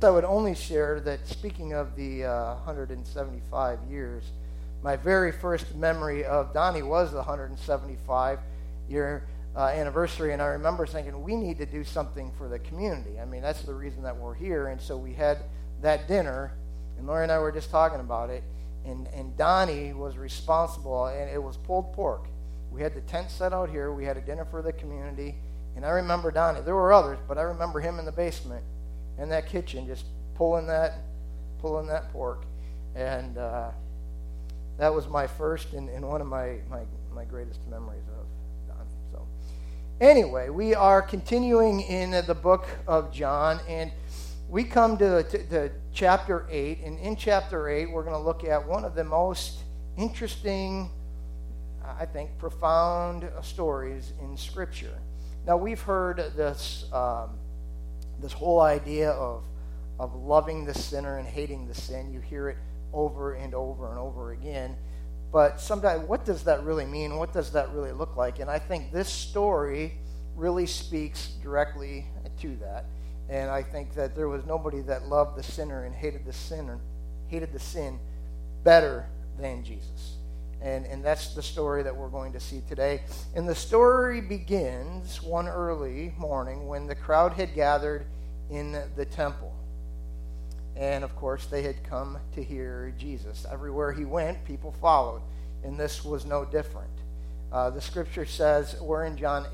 I would only share that, speaking of the 175 years, my very first memory of Donnie was the 175-year anniversary, and I remember thinking, we need to do something for the community. I mean, that's the reason that we're here, and so we had that dinner, and Lori and I were just talking about it, and Donnie was responsible, and it was pulled pork. We had the tent set out here, we had a dinner for the community, and I remember Donnie. There were others, but I remember him in the basement, in that kitchen, just pulling that pork, and that was my first and one of my greatest memories of Donnie. So, anyway, we are continuing in the book of John, and we come to chapter 8, and in chapter 8, we're going to look at one of the most interesting, I think, profound stories in Scripture. Now, we've heard this whole idea of loving the sinner and hating the sin. You hear it over and over and over again. But sometimes, what does that really mean? What does that really look like? And I think this story really speaks directly to that. And I think that there was nobody that loved the sinner and hated the sin better than Jesus. And that's the story that we're going to see today. And the story begins one early morning when the crowd had gathered in the temple. And, of course, they had come to hear Jesus. Everywhere he went, people followed. And this was no different. The Scripture says, we're in John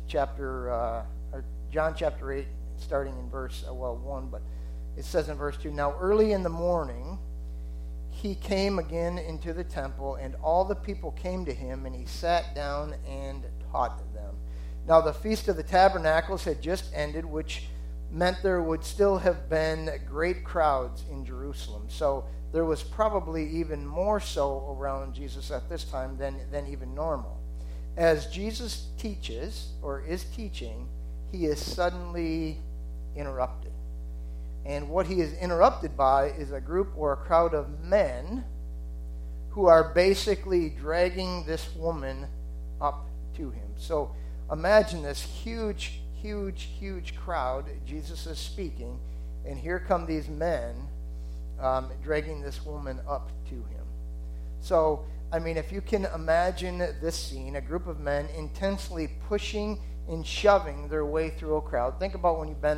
chapter 8, starting in verse 1, but it says in verse 2, "Now early in the morning he came again into the temple, and all the people came to him, and he sat down and taught them. Now the Feast of the Tabernacles had just ended, which meant there would still have been great crowds in Jerusalem. So there was probably even more so around Jesus at this time than even normal. As Jesus teaches, or is teaching, he is suddenly interrupted. And what he is interrupted by is a group or a crowd of men who are basically dragging this woman up to him. So imagine this huge crowd. Jesus is speaking, and here come these men dragging this woman up to him. So, I mean, if you can imagine this scene, a group of men intensely pushing and shoving their way through a crowd. Think about when you've been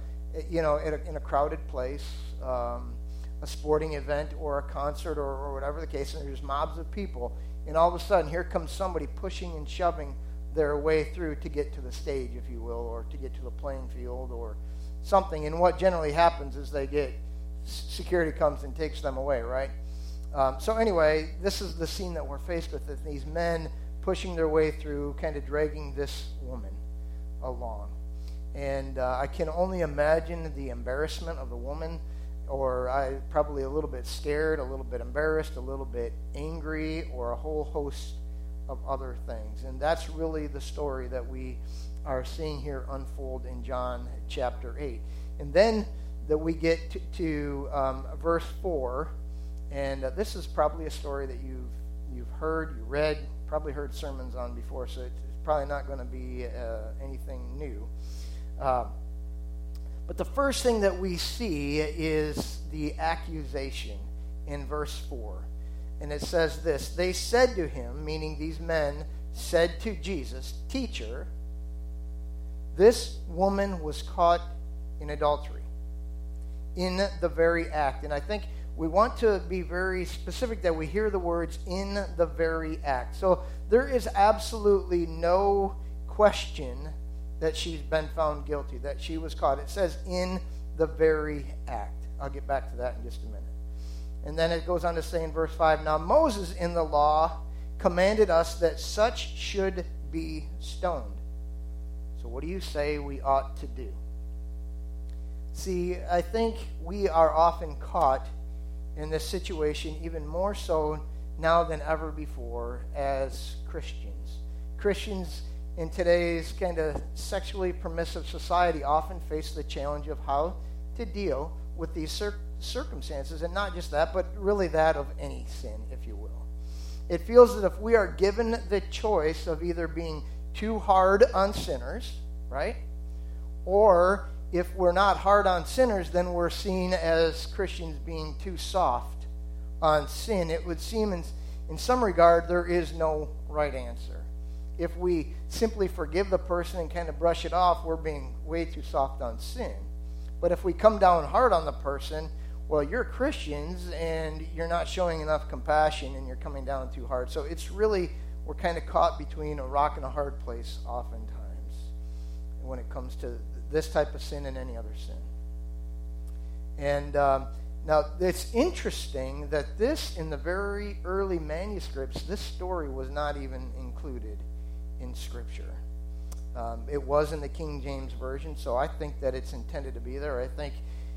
in a crowded place, a sporting event or a concert or whatever the case, and there's mobs of people, and all of a sudden here comes somebody pushing and shoving their way through to get to the stage, if you will, or to get to the playing field or something. And what generally happens is security comes and takes them away, right? So anyway, this is the scene that we're faced with, these men pushing their way through, kind of dragging this woman along. And I can only imagine the embarrassment of the woman, or probably a little bit scared, a little bit embarrassed, a little bit angry, or a whole host of other things. And that's really the story that we are seeing here unfold in John chapter 8. And then that we get to verse 4, and this is probably a story that you've heard, you read, probably heard sermons on before, so it's probably not going to be anything new. But the first thing that we see is the accusation in verse 4. And it says this: "They said to him," meaning these men said to Jesus, "Teacher, this woman was caught in adultery, in the very act." And I think we want to be very specific that we hear the words "in the very act." So there is absolutely no question that she's been found guilty, that she was caught. It says "in the very act." I'll get back to that in just a minute. And then it goes on to say in verse 5, "Now Moses in the law commanded us that such should be stoned. So what do you say we ought to do?" See, I think we are often caught in this situation, even more so now than ever before, as Christians. Christians in today's kind of sexually permissive society often face the challenge of how to deal with these circumstances, and not just that, but really that of any sin, if you will. It feels that if we are given the choice of either being too hard on sinners, right, or if we're not hard on sinners, then we're seen as Christians being too soft on sin. It would seem in some regard there is no right answer. If we simply forgive the person and kind of brush it off, we're being way too soft on sin. But if we come down hard on the person, well, you're Christians and you're not showing enough compassion and you're coming down too hard. So it's really, we're kind of caught between a rock and a hard place oftentimes when it comes to this type of sin and any other sin. And now it's interesting that this, in the very early manuscripts, this story was not even included in Scripture. It was in the King James Version, so I think that it's intended to be there. I think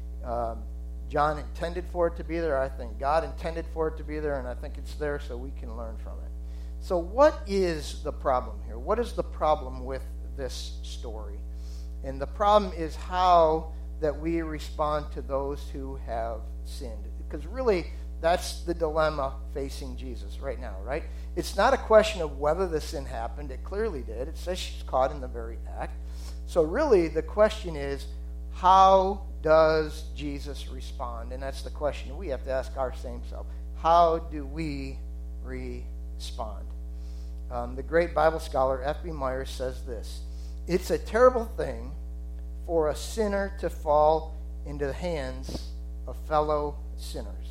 John intended for it to be there. I think God intended for it to be there, and I think it's there so we can learn from it. So what is the problem here? What is the problem with this story? And the problem is how that we respond to those who have sinned. Because really, that's the dilemma facing Jesus right now, right? It's not a question of whether the sin happened. It clearly did. It says she's caught in the very act. So really, the question is, how does Jesus respond? And that's the question we have to ask our same self. How do we respond? The great Bible scholar F.B. Myers says this: it's a terrible thing for a sinner to fall into the hands of fellow sinners.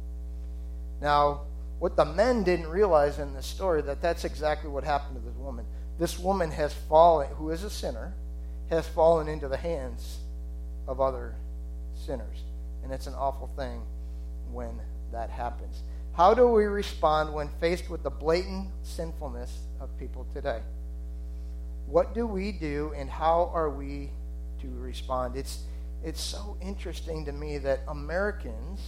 Now, what the men didn't realize in this story, that's exactly what happened to this woman. This woman has fallen, who is a sinner, has fallen into the hands of other sinners. And it's an awful thing when that happens. How do we respond when faced with the blatant sinfulness of people today? What do we do, and how are we to respond? It's so interesting to me that Americans,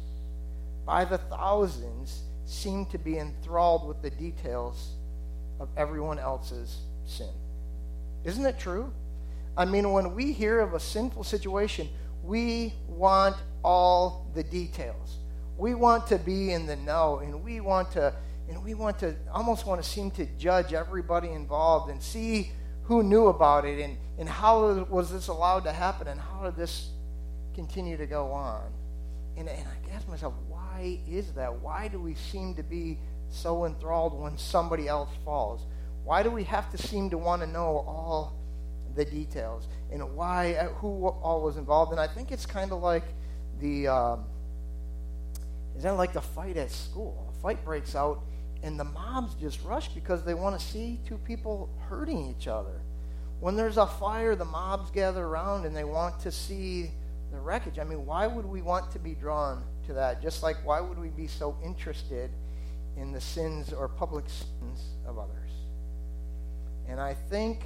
by the thousands, seem to be enthralled with the details of everyone else's sin. Isn't it true? I mean, when we hear of a sinful situation, we want all the details. We want to be in the know, and we want to almost want to seem to judge everybody involved and see who knew about it and how was this allowed to happen and how did this continue to go on. And I ask myself, why is that? Why do we seem to be so enthralled when somebody else falls? Why do we have to seem to want to know all the details and who all was involved? And I think it's kind of like the fight at school. A fight breaks out and the mobs just rush because they want to see two people hurting each other. When there's a fire, the mobs gather around and they want to see the wreckage. I mean, why would we want to be drawn to that? Just like why would we be so interested in the sins or public sins of others? And I think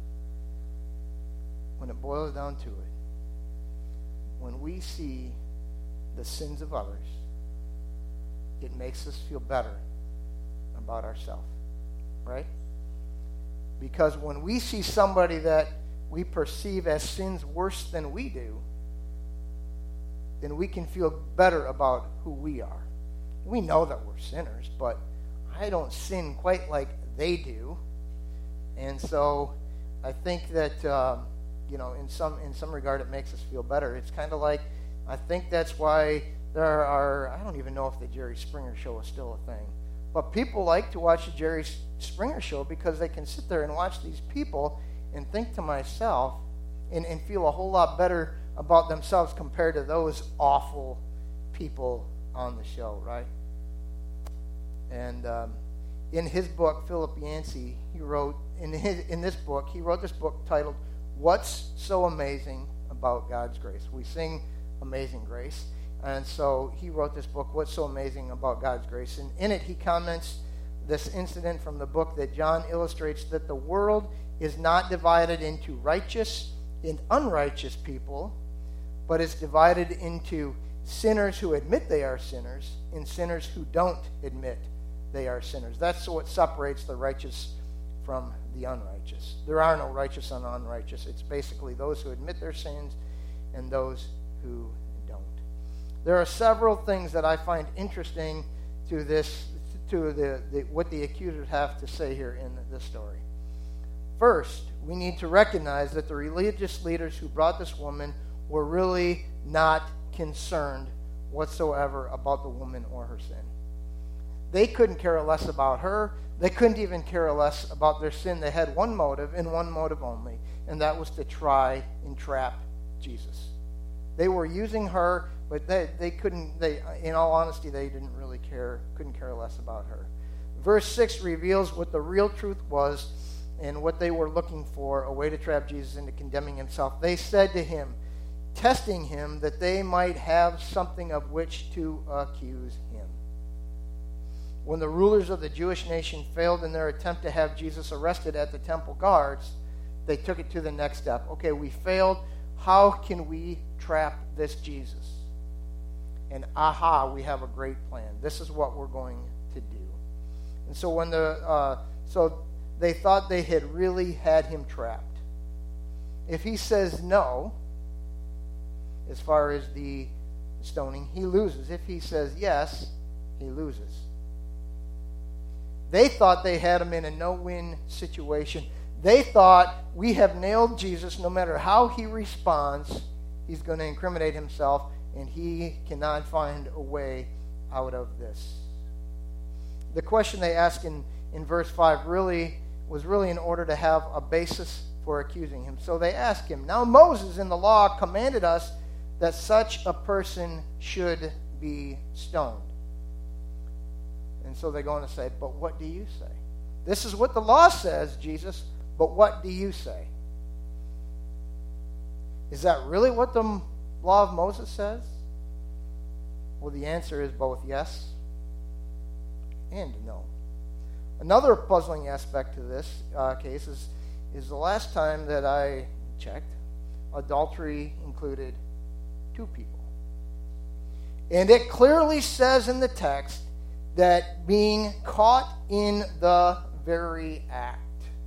when it boils down to it, when we see the sins of others, it makes us feel better about ourselves, right? Because when we see somebody that we perceive as sins worse than we do, then we can feel better about who we are. We know that we're sinners, but I don't sin quite like they do. And so I think that, in some regard it makes us feel better. It's kind of like, I think that's why there are, I don't even know if the Jerry Springer Show is still a thing, but people like to watch the Jerry Springer Show because they can sit there and watch these people and think to myself and feel a whole lot better about themselves compared to those awful people on the show, right? And in his book, Philip Yancey, he wrote this book titled "What's So Amazing About God's Grace?" We sing "Amazing Grace," and so he wrote this book, "What's So Amazing About God's Grace?" And in it, he comments this incident from the book that John illustrates that the world is not divided into righteous and unrighteous people, but is divided into sinners who admit they are sinners and sinners who don't admit they are sinners. That's what separates the righteous from the unrighteous. There are no righteous and unrighteous. It's basically those who admit their sins and those who don't. There are several things that I find interesting to what the accusers have to say here in this story. First, we need to recognize that the religious leaders who brought this woman were really not concerned whatsoever about the woman or her sin. They couldn't care less about her. They couldn't even care less about their sin. They had one motive and one motive only, and that was to try and trap Jesus. They were using her, but they couldn't, in all honesty, they didn't really care, couldn't care less about her. Verse 6 reveals what the real truth was and what they were looking for, a way to trap Jesus into condemning himself. They said to him, testing him that they might have something of which to accuse him. When the rulers of the Jewish nation failed in their attempt to have Jesus arrested at the temple guards, they took it to the next step. Okay, we failed. How can we trap this Jesus? And we have a great plan. This is what we're going to do. And so when they thought they had really had him trapped. If he says no, as far as the stoning, he loses. If he says yes, he loses. They thought they had him in a no-win situation. They thought, we have nailed Jesus. No matter how he responds, he's going to incriminate himself, and he cannot find a way out of this. The question they asked in verse 5 was really in order to have a basis for accusing him. So they asked him, now Moses in the law commanded us that such a person should be stoned. And so they're going to say, but what do you say? This is what the law says, Jesus, but what do you say? Is that really what the law of Moses says? Well, the answer is both yes and no. Another puzzling aspect to this case is the last time that I checked, adultery included 2 people. And it clearly says in the text that being caught in the very act.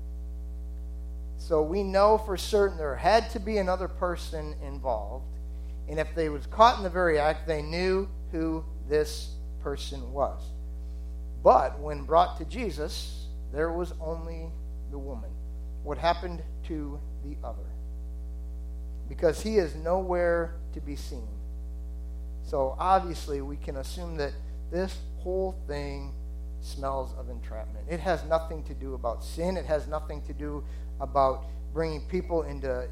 So we know for certain there had to be another person involved. And if they was caught in the very act, they knew who this person was. But when brought to Jesus, there was only the woman. What happened to the other? Because he is nowhere to be seen. So obviously we can assume that this whole thing smells of entrapment. It has nothing to do about sin. It has nothing to do about bringing people into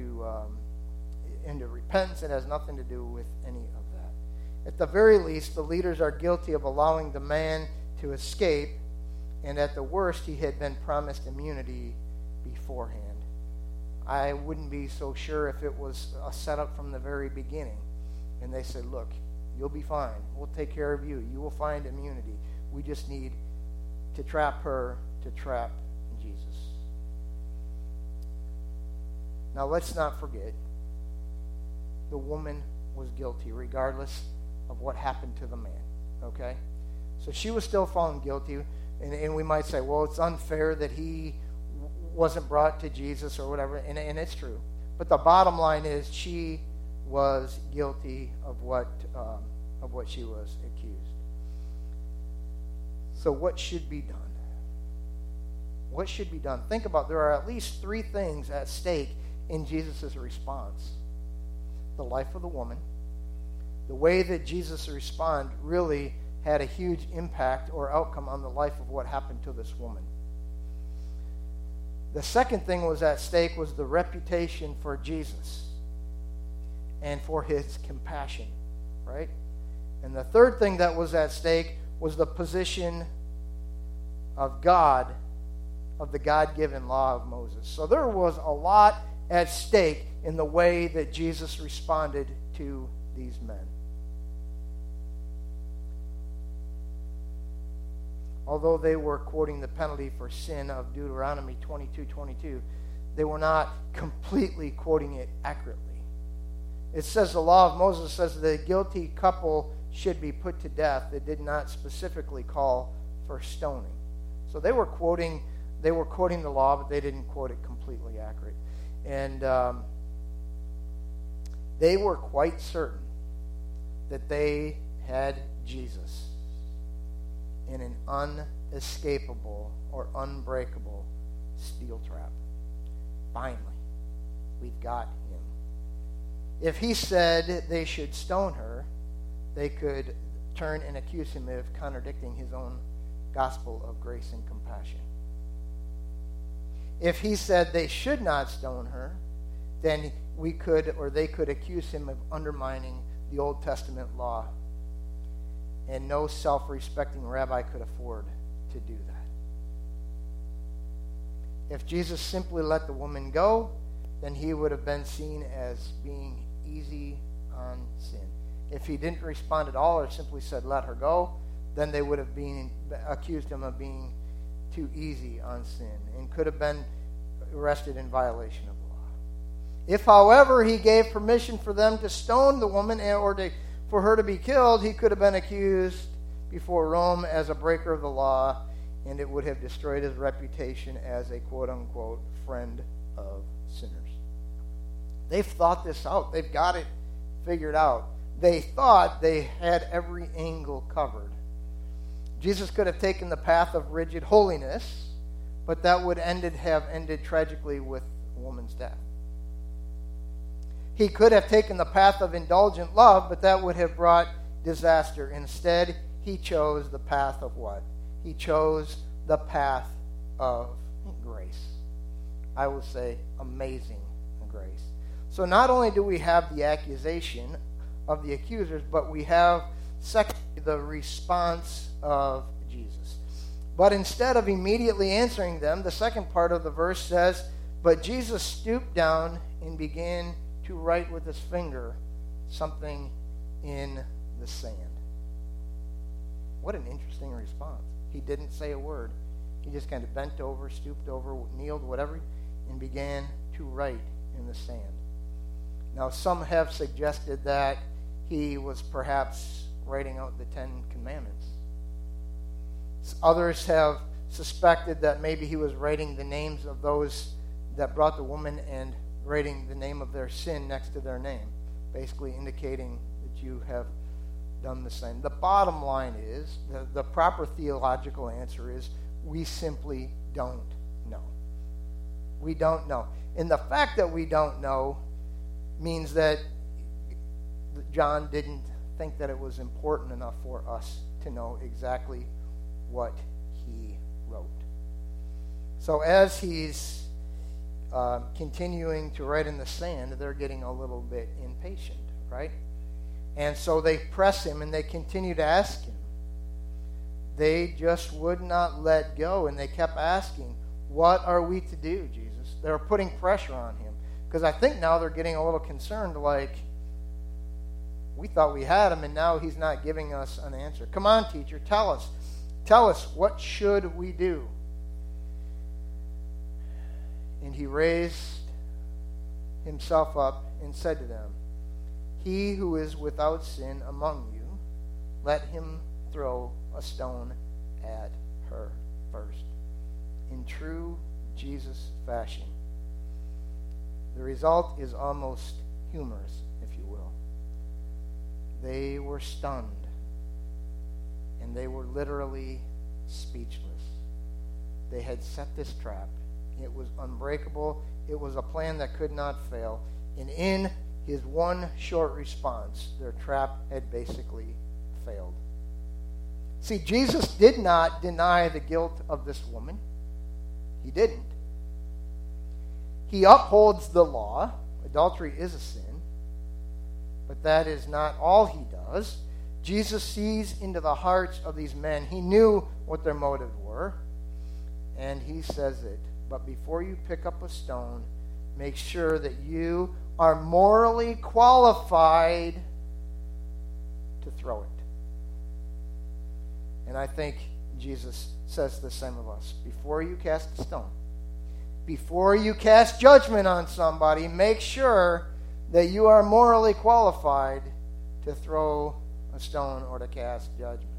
repentance. It has nothing to do with any of that. At the very least, the leaders are guilty of allowing the man to escape, and at the worst, he had been promised immunity beforehand. I wouldn't be so sure if it was a setup from the very beginning. And they said, look, you'll be fine. We'll take care of you. You will find immunity. We just need to trap her to trap Jesus. Now, let's not forget, the woman was guilty regardless of what happened to the man. Okay? So she was still found guilty. And we might say, well, it's unfair that he wasn't brought to Jesus or whatever. And it's true. But the bottom line is she was guilty of what she was accused. So what should be done? What should be done? Think about, there are at least 3 things at stake in Jesus' response. The life of the woman. The way that Jesus responded really had a huge impact or outcome on the life of what happened to this woman. The second thing was at stake was the reputation for Jesus and for his compassion, right? And the third thing that was at stake was the position of God, of the God-given law of Moses. So there was a lot at stake in the way that Jesus responded to these men. Although they were quoting the penalty for sin of Deuteronomy 22:22, they were not completely quoting it accurately. It says the law of Moses says the guilty couple should be put to death. It did not specifically call for stoning. So they were quoting the law, but they didn't quote it completely accurate. And they were quite certain that they had Jesus in an unescapable or unbreakable steel trap. finally, we've got him. If he said they should stone her, they could turn and accuse him of contradicting his own gospel of grace and compassion. If he said they should not stone her, then they could accuse him of undermining the Old Testament law. And no self-respecting rabbi could afford to do that. If Jesus simply let the woman go, then he would have been seen as being easy on sin. If he didn't respond at all or simply said, let her go, then they would have accused him of being too easy on sin and could have been arrested in violation of the law. If, however, he gave permission for them to stone the woman or for her to be killed, he could have been accused before Rome as a breaker of the law, and it would have destroyed his reputation as a quote-unquote friend of sinners. They've thought this out. They've got it figured out. They thought they had every angle covered. Jesus could have taken the path of rigid holiness, but that would have ended tragically with a woman's death. He could have taken the path of indulgent love, but that would have brought disaster. Instead, he chose the path of what? He chose the path of grace. I will say amazing grace. So not only do we have the accusation of the accusers, but we have, secondly, the response of Jesus. But instead of immediately answering them, the second part of the verse says, but Jesus stooped down and began to write with his finger something in the sand. What an interesting response. He didn't say a word. He just kind of bent over, stooped over, kneeled, whatever, and began to write in the sand. Now, some have suggested that he was perhaps writing out the Ten Commandments. Others have suspected that maybe he was writing the names of those that brought the woman and writing the name of their sin next to their name, basically indicating that you have done the same. The bottom line is, the proper theological answer is, we simply don't know. We don't know. And the fact that we don't know means that John didn't think that it was important enough for us to know exactly what he wrote. So as he's continuing to write in the sand, they're getting a little bit impatient, right? And so they press him and they continue to ask him. They just would not let go, and they kept asking, what are we to do, Jesus? They were putting pressure on him. Because I think now they're getting a little concerned, like, we thought we had him, and now he's not giving us an answer. Come on, teacher, tell us. Tell us, what should we do? And he raised himself up and said to them, he who is without sin among you, let him throw a stone at her first. In true Jesus fashion. The result is almost humorous, if you will. They were stunned, and they were literally speechless. They had set this trap. It was unbreakable. It was a plan that could not fail. And in his one short response, their trap had basically failed. See, Jesus did not deny the guilt of this woman. He didn't. He upholds the law. Adultery is a sin. But that is not all he does. Jesus sees into the hearts of these men. He knew what their motives were. And he says it. But before you pick up a stone, make sure that you are morally qualified to throw it. And I think Jesus says the same of us. Before you cast a stone, before you cast judgment on somebody, make sure that you are morally qualified to throw a stone or to cast judgment.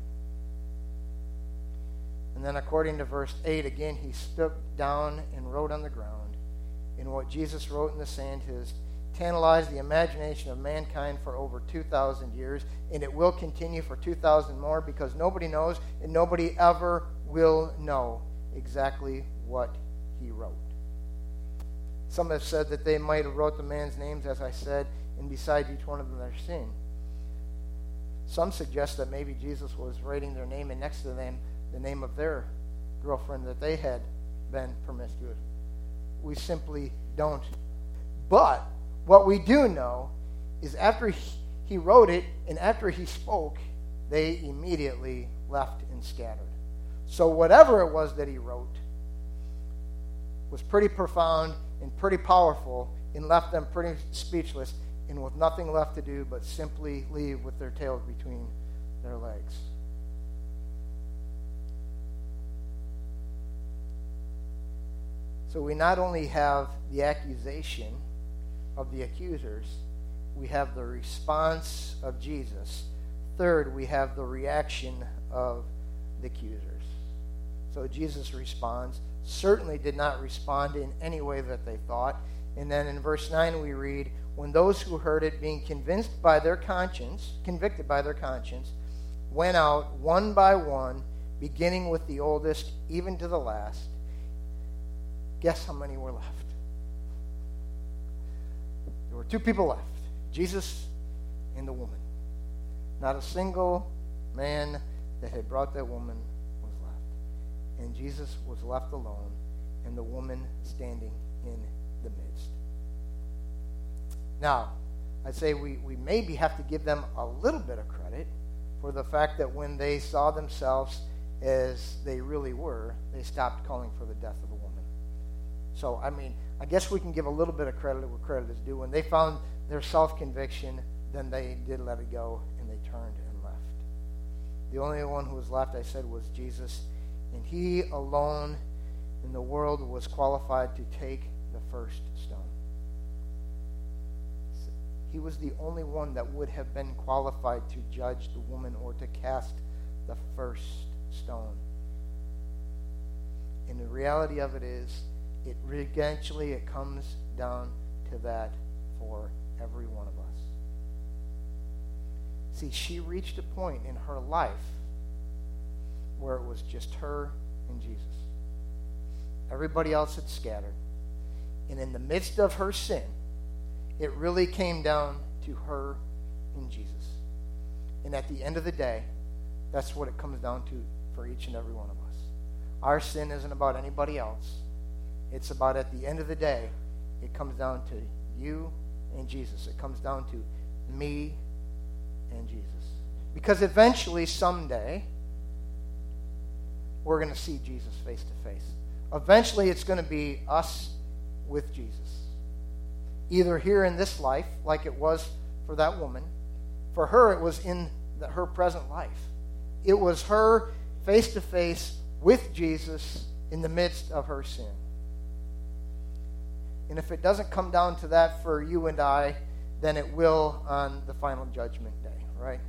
And then according to verse 8, again, he stooped down and wrote on the ground. And what Jesus wrote in the sand has tantalized the imagination of mankind for over 2,000 years, and it will continue for 2,000 more, because nobody knows and nobody ever will know exactly what he wrote. Some have said that they might have wrote the man's names, as I said, and beside each one of them their sin. Some suggest that maybe Jesus was writing their name, and next to them the name of their girlfriend that they had been promiscuous. We simply don't. But what we do know is after he wrote it and after he spoke, they immediately left and scattered. So whatever it was that he wrote was pretty profound and pretty powerful and left them pretty speechless and with nothing left to do but simply leave with their tails between their legs. So we not only have the accusation of the accusers, we have the response of Jesus. Third, we have the reaction of the accusers. So Jesus responds, certainly did not respond in any way that they thought. And then in verse 9 we read, when those who heard it, being convinced by their conscience, convicted by their conscience, went out one by one, beginning with the oldest, even to the last. Guess how many were left? There were two people left, Jesus and the woman. Not a single man that had brought that woman was left. And Jesus was left alone, and the woman standing in the midst. Now, I'd say we maybe have to give them a little bit of credit for the fact that when they saw themselves as they really were, they stopped calling for the death of the woman. So, I guess we can give a little bit of credit where credit is due. When they found their self-conviction, then they did let it go, and they turned and left. The only one who was left, I said, was Jesus, and he alone in the world was qualified to take the first stone. He was the only one that would have been qualified to judge the woman or to cast the first stone. And the reality of it is, eventually it comes down to that for every one of us. See, she reached a point in her life where it was just her and Jesus. Everybody else had scattered. And in the midst of her sin, it really came down to her and Jesus. And at the end of the day, that's what it comes down to for each and every one of us. Our sin isn't about anybody else. It's about, at the end of the day, it comes down to you and Jesus. It comes down to me and Jesus. Because eventually, someday, we're going to see Jesus face to face. Eventually, it's going to be us with Jesus. Either here in this life, like it was for that woman. For her, it was in her present life. It was her face to face with Jesus in the midst of her sin. And if it doesn't come down to that for you and I, then it will on the final judgment day, right?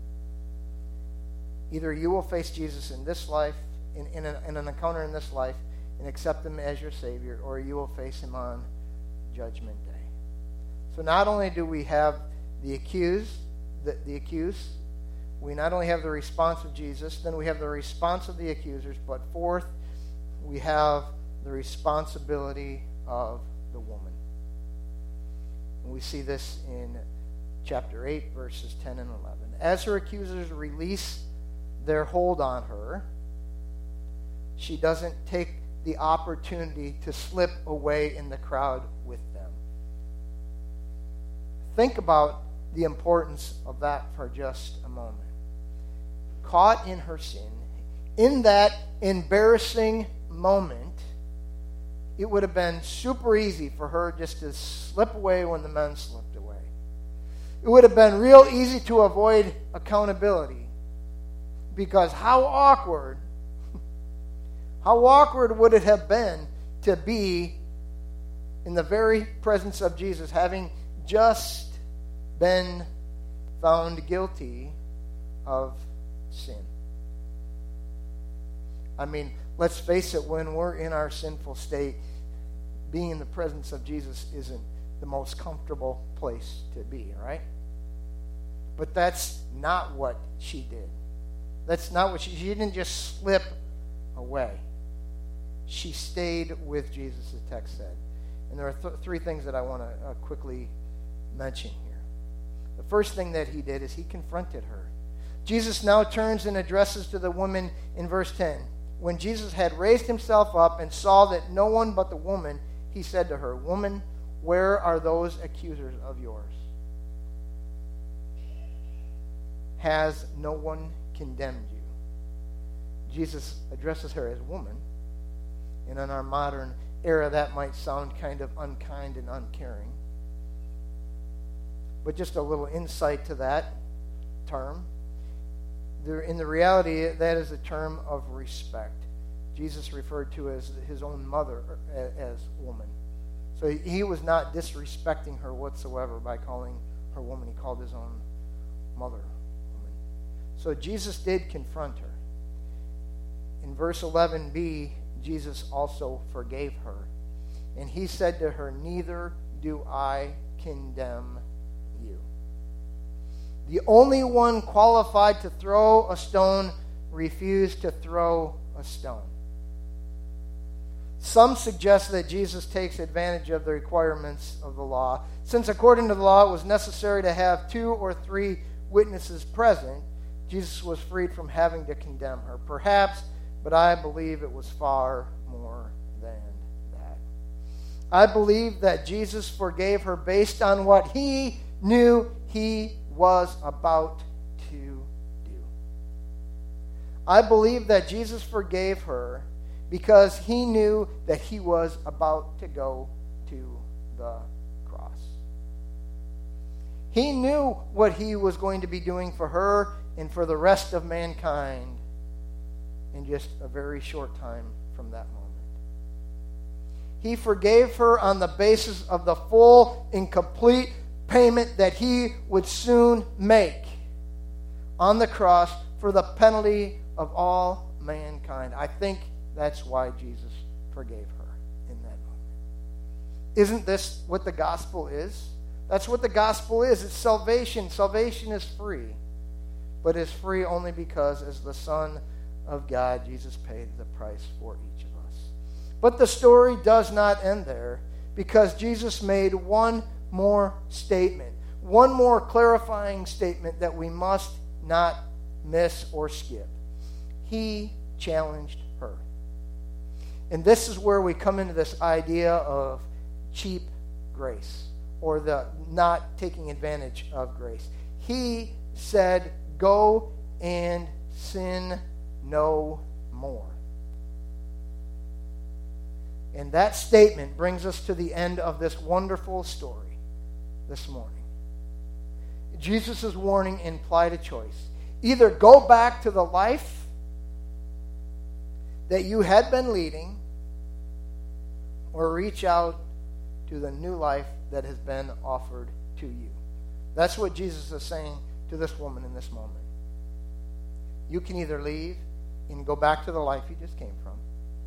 Either you will face Jesus in this life, in an encounter in this life, and accept him as your Savior, or you will face him on judgment day. So not only do we have the accused, we not only have the response of Jesus, then we have the response of the accusers, but fourth, we have the responsibility of the woman. And we see this in chapter 8, verses 10 and 11. As her accusers release their hold on her, she doesn't take the opportunity to slip away in the crowd with them. Think about the importance of that for just a moment. Caught in her sin, in that embarrassing moment, it would have been super easy for her just to slip away when the men slipped away. It would have been real easy to avoid accountability. Because how awkward would it have been to be in the very presence of Jesus, having just been found guilty of sin? Let's face it, when we're in our sinful state, being in the presence of Jesus isn't the most comfortable place to be, right? But that's not what she did. That's not what she didn't just slip away. She stayed with Jesus, the text said. And there are three things that I want to quickly mention here. The first thing that he did is he confronted her. Jesus now turns and addresses to the woman in verse 10. When Jesus had raised himself up and saw that no one but the woman, he said to her, "Woman, where are those accusers of yours? Has no one condemned you?" Jesus addresses her as woman. And in our modern era, that might sound kind of unkind and uncaring. But just a little insight to that term. In the reality, that is a term of respect. Jesus referred to as his own mother as woman. So he was not disrespecting her whatsoever by calling her woman. He called his own mother woman. So Jesus did confront her. In verse 11b, Jesus also forgave her. And he said to her, "Neither do I condemn you." The only one qualified to throw a stone refused to throw a stone. Some suggest that Jesus takes advantage of the requirements of the law. Since according to the law it was necessary to have 2 or 3 witnesses present, Jesus was freed from having to condemn her. Perhaps, but I believe it was far more than that. I believe that Jesus forgave her based on what he knew he was about to do. I believe that Jesus forgave her because he knew that he was about to go to the cross. He knew what he was going to be doing for her and for the rest of mankind in just a very short time from that moment. He forgave her on the basis of the full and complete payment that he would soon make on the cross for the penalty of all mankind. I think that's why Jesus forgave her in that moment. Isn't this what the gospel is? That's what the gospel is. It's salvation. Salvation is free. But it's free only because as the Son of God, Jesus paid the price for each of us. But the story does not end there, because Jesus made one more statement, one more clarifying statement that we must not miss or skip. He challenged her. And this is where we come into this idea of cheap grace, or the not taking advantage of grace. He said, "Go and sin no more." And that statement brings us to the end of this wonderful story this morning. Jesus' warning implied a choice. Either go back to the life that you had been leading, or reach out to the new life that has been offered to you. That's what Jesus is saying to this woman in this moment. You can either leave and go back to the life you just came from,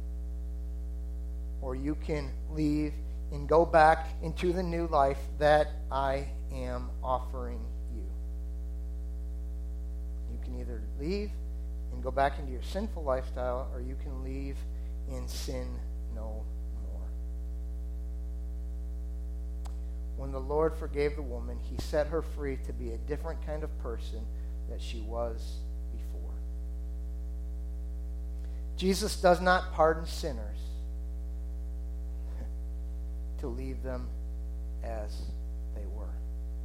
or you can leave and go back into the new life that I am offering you. You can either leave and go back into your sinful lifestyle, or you can leave and sin no more. When the Lord forgave the woman, he set her free to be a different kind of person that she was before. Jesus does not pardon sinners to leave them as they were.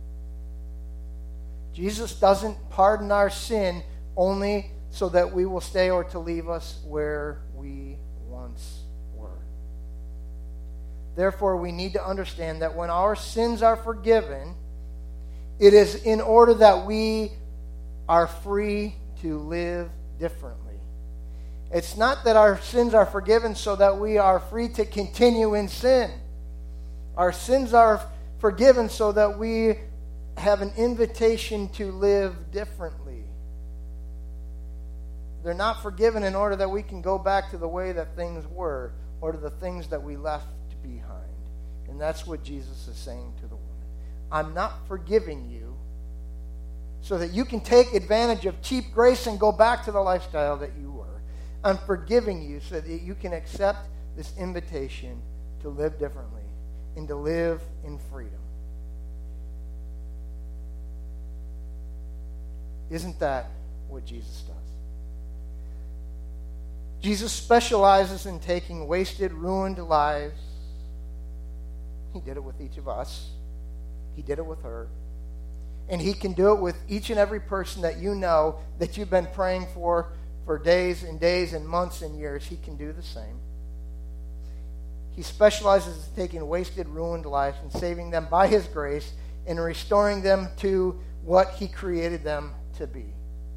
Jesus doesn't pardon our sin only so that we will stay or to leave us where we once were. Therefore, we need to understand that when our sins are forgiven, it is in order that we are free to live differently. It's not that our sins are forgiven so that we are free to continue in sin. Our sins are forgiven so that we have an invitation to live differently. They're not forgiven in order that we can go back to the way that things were, or to the things that we left behind. And that's what Jesus is saying to the woman. I'm not forgiving you so that you can take advantage of cheap grace and go back to the lifestyle that you were. I'm forgiving you so that you can accept this invitation to live differently and to live in freedom. Isn't that what Jesus does? Jesus specializes in taking wasted, ruined lives. He did it with each of us. He did it with her. And he can do it with each and every person that you know that you've been praying for days and months and years. He can do the same. He specializes in taking wasted, ruined lives and saving them by his grace and restoring them to what he created them to be.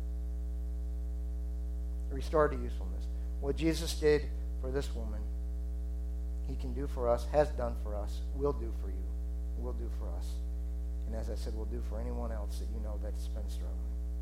Restored to usefulness. What Jesus did for this woman, he can do for us, has done for us, will do for you, will do for us. And as I said, will do for anyone else that you know that's been struggling.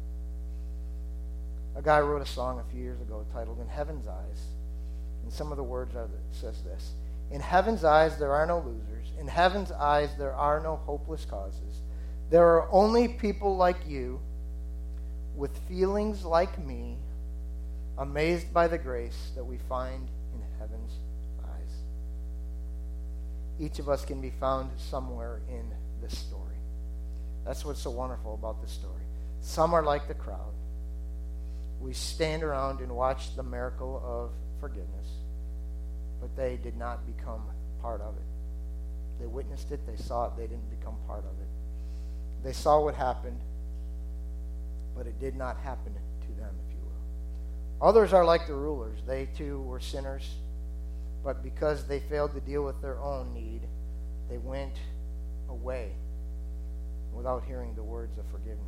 A guy wrote a song a few years ago titled In Heaven's Eyes. And some of the words says this. In heaven's eyes there are no losers. In heaven's eyes there are no hopeless causes. There are only people like you with feelings like me, amazed by the grace that we find in heaven's eyes. Each of us can be found somewhere in this story. That's what's so wonderful about this story. Some are like the crowd. We stand around and watch the miracle of forgiveness, but they did not become part of it. They witnessed it, they saw it, they didn't become part of it. They saw what happened, but it did not happen to them, if you will. Others are like the rulers. They too were sinners, but because they failed to deal with their own need, they went away without hearing the words of forgiveness.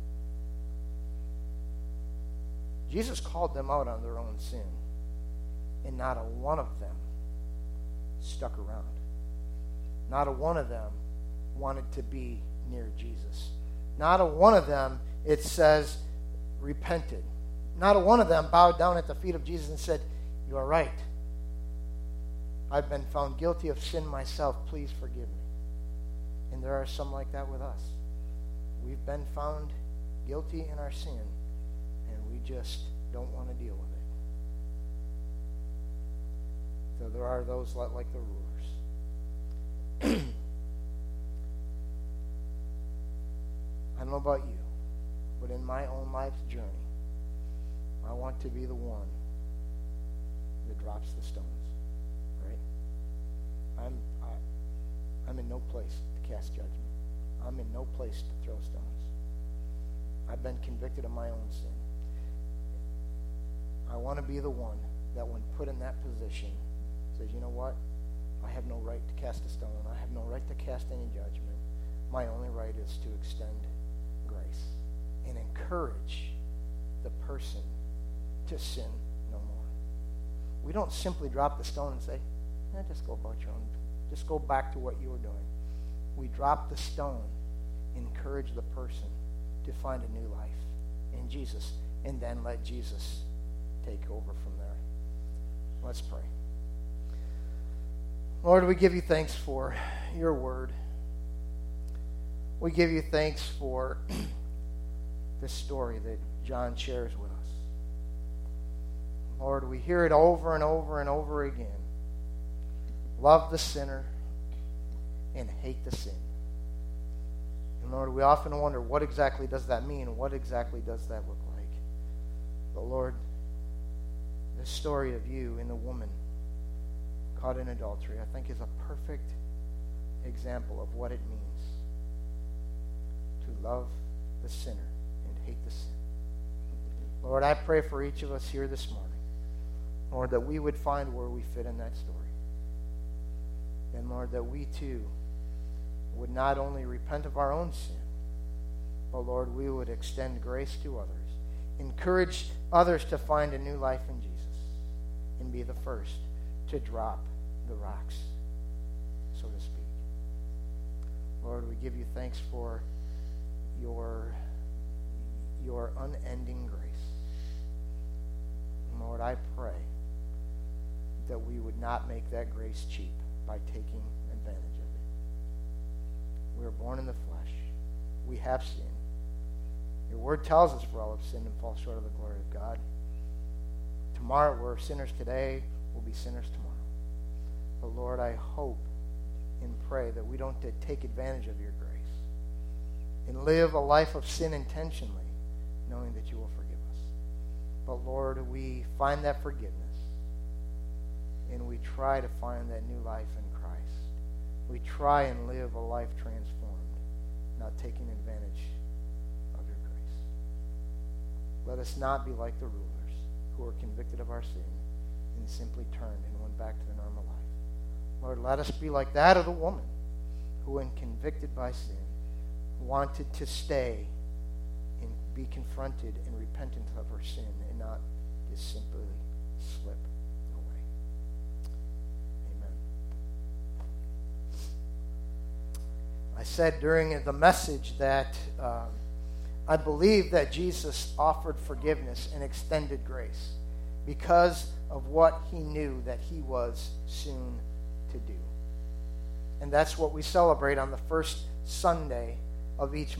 Jesus called them out on their own sin, and not a one of them stuck around. Not a one of them wanted to be near Jesus. Not a one of them, it says, repented. Not a one of them bowed down at the feet of Jesus and said, "You are right. I've been found guilty of sin myself. Please forgive me." And there are some like that with us. We've been found guilty in our sin, and we just don't want to deal with it. So there are those like the rulers. I don't know about you, but in my own life's journey, I want to be the one that drops the stones, right? I'm in no place to cast judgment. I'm in no place to throw stones. I've been convicted of my own sin. I want to be the one that when put in that position says, you know what? I have no right to cast a stone. I have no right to cast any judgment. My only right is to extend grace and encourage the person to sin no more. We don't simply drop the stone and say, just go about your own. Just go back to what you were doing. We drop the stone, encourage the person to find a new life in Jesus, and then let Jesus take over from there. Let's pray. Lord, we give you thanks for your word. We give you thanks for this story that John shares with us. Lord, we hear it over and over and over again. Love the sinner and hate the sin. And Lord, we often wonder, what exactly does that mean? What exactly does that look like? But Lord, this story of you and the woman caught in adultery, I think, is a perfect example of what it means to love the sinner and hate the sin. Lord, I pray for each of us here this morning, Lord, that we would find where we fit in that story. And Lord, that we too would not only repent of our own sin, but Lord, we would extend grace to others, encourage others to find a new life in Jesus, and be the first to drop the rocks, so to speak. Lord, we give you thanks for your unending grace. And Lord, I pray that we would not make that grace cheap by taking advantage of it. We are born in the flesh. We have sinned. Your word tells us for all have sinned and fall short of the glory of God. Tomorrow, we're sinners today, we'll be sinners tomorrow. But Lord, I hope and pray that we don't take advantage of your grace and live a life of sin intentionally, knowing that you will forgive us. But Lord, we find that forgiveness, and we try to find that new life in Christ. We try and live a life transformed, not taking advantage of your grace. Let us not be like the rulers who were convicted of our sin and simply turned and went back to their normal life. Lord, let us be like that of the woman who, when convicted by sin, wanted to stay and be confronted and repentant of her sin and not just simply slip away. Amen. I said during the message that I believe that Jesus offered forgiveness and extended grace because of what he knew that he was soon to do. And that's what we celebrate on the first Sunday of each